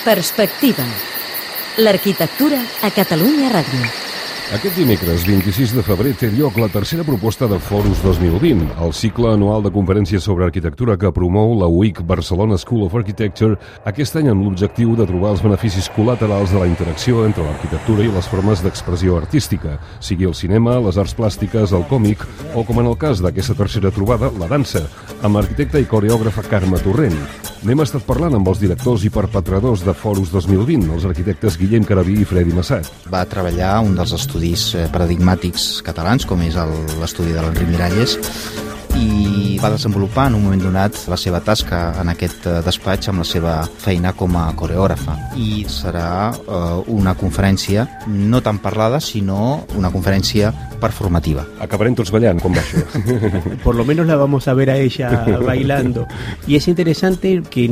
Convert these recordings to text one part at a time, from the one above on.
Perspectiva. L'arquitectura a Catalunya Ràdio. Aquest dimecres, 26 de febrer, té lloc la tercera proposta de Forus 2020, el cicle anual de conferències sobre arquitectura que promou la UIC Barcelona School of Architecture, aquest any amb l'objectiu de trobar els beneficis col·laterals de la interacció entre l'arquitectura i les formes d'expressió artística, sigui el cinema, les arts plàstiques, el còmic o, com en el cas d'aquesta tercera trobada, la dansa, amb l'arquitecta i coreògrafa Carme Torrent. N'hem estat parlant amb els directors i perpetradors de Forus 2020, els arquitectes Guillem Caraví i Fredi Massat. Va treballar un dels estudis paradigmàtics catalans, com és l'estudi de l'Enric Miralles, i va desenvolupar en un moment donat la seva tasca en aquest despatx amb la seva feina com a coreògrafa. I serà una conferència no tan parlada, sinó una conferència performativa. Acabarem tots ballant, com va això? Por lo menos la vamos a ver a ella bailando. Y es interesante que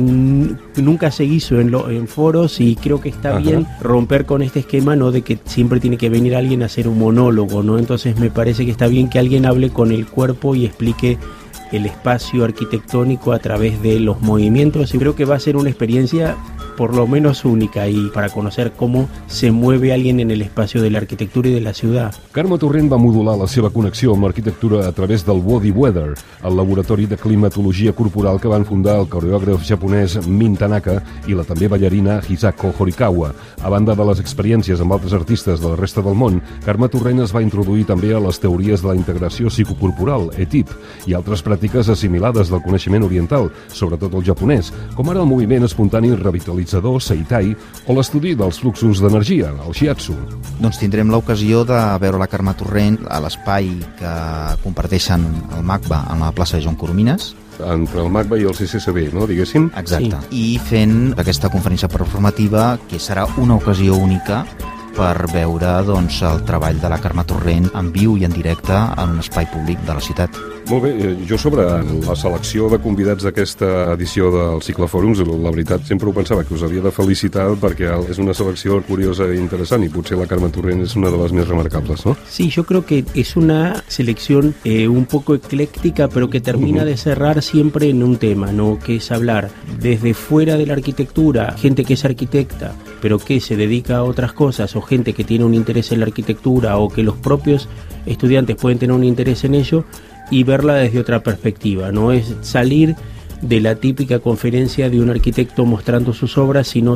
nunca se hizo en foros, y creo que está bien romper con este esquema, ¿no?, de que siempre tiene que venir alguien a hacer un monólogo, ¿no? Entonces me parece que está bien que alguien hable con el cuerpo y explique el espacio arquitectónico a través de los movimientos, y creo que va a ser una experiencia por lo menos única, y para conocer cómo se mueve alguien en el espacio de la arquitectura y de la ciudad. Carme Torrent va modular la seva connexió amb l'arquitectura a través del Body Weather, el laboratori de climatologia corporal que van fundar el coreògraf japonès Min Tanaka i la també ballarina Hisako Horikawa. A banda de les experiències amb altres artistes de la resta del món, Carme Torrent es va introduir també a les teories de la integració psicocorporal, ETIP, i altres pràctiques assimilades del coneixement oriental, sobretot el japonès, com ara el moviment espontani revitalitzador, Seitai, o l'estudi dels fluxos d'energia, el Shiatsu. Doncs tindrem l'ocasió de veure la Carme Torrent a l'espai que comparteixen el MACBA en la plaça de Joan Coromines. Entre el MACBA i el CCCB, no, diguéssim? Exacte. Sí. I fent aquesta conferència performativa, que serà una ocasió única per veure doncs, el treball de la Carme Torrent en viu i en directe en un espai públic de la ciutat. Molt bé, jo sobre la selecció de convidats d'aquesta edició del Cicle Fòrums, la veritat sempre ho pensava, que us havia de felicitar perquè és una selecció curiosa i interessant, i potser la Carme Torrent és una de les més remarcables, ¿no? Sí, yo creo que es una selección un poco ecléctica, pero que termina de cerrar siempre en un tema, ¿no?, que es hablar desde fuera de la arquitectura, gente que es arquitecta, pero que se dedica a otras cosas, o gente que tiene un interés en la arquitectura, o que los propios estudiantes pueden tener un interés en ello, y verla desde otra perspectiva. No es salir de la típica conferencia de un arquitecto mostrando sus obras, sino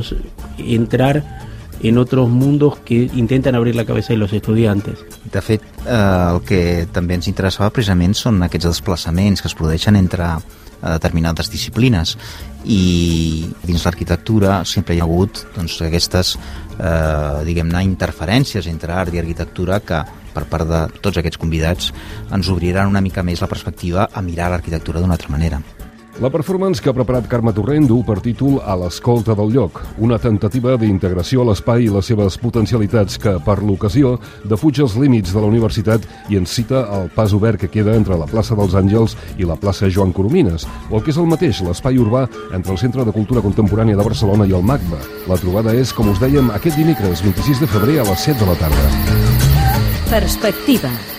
entrar en otros mundos que intentan abrir la cabeza de los estudiantes. De fet, el que també ens interessava precisament són aquests desplaçaments que es produeixen entre determinades disciplines, i dins l'arquitectura sempre hi ha hagut doncs, aquestes diguem-ne interferències entre art i arquitectura que per part de tots aquests convidats ens obriran una mica més la perspectiva a mirar l'arquitectura d'una altra manera. La performance que ha preparat Carme Torrent du per títol A l'escolta del lloc, una tentativa d'integració a l'espai i les seves potencialitats que, per l'ocasió, defuig els límits de la universitat i ens cita el pas obert que queda entre la plaça dels Àngels i la plaça Joan Coromines, o el que és el mateix, l'espai urbà entre el Centre de Cultura Contemporània de Barcelona i el MACBA. La trobada és, com us dèiem, aquest dimecres 26 de febrer a les 7 de la tarda. Perspectiva.